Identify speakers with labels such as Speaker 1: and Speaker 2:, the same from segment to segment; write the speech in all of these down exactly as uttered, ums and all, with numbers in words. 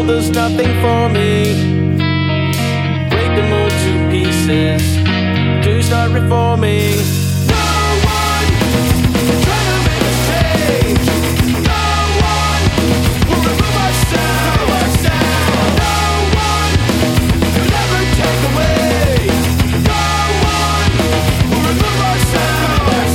Speaker 1: world does nothing for me. Break the mold to pieces to start reforming. No one can try to make us change. No one will remove ourselves. No one will ever take away. No one will remove ourselves.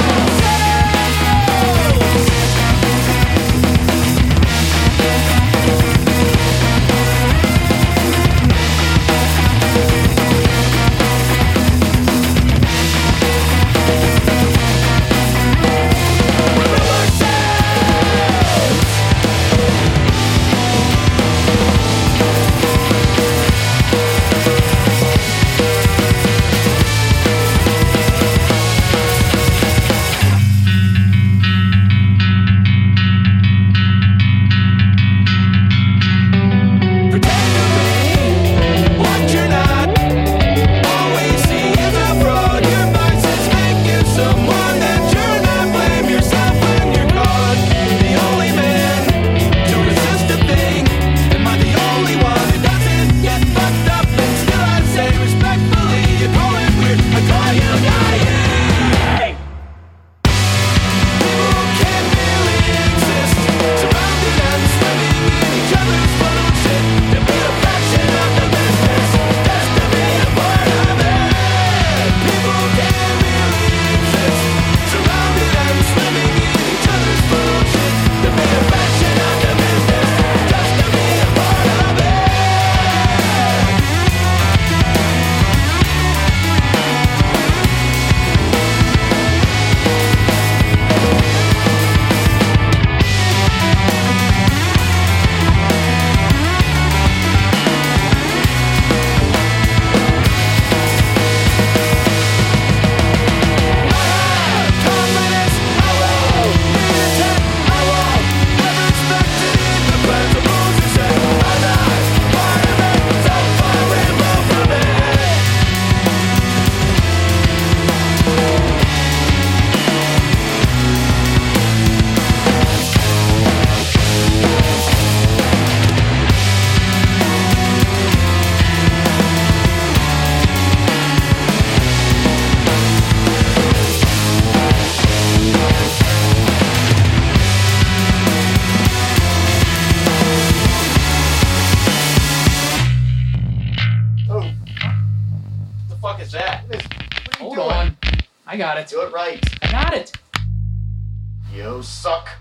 Speaker 2: Is that?
Speaker 3: Hold on. I got it.
Speaker 2: Do it right.
Speaker 3: I got it.
Speaker 2: You suck.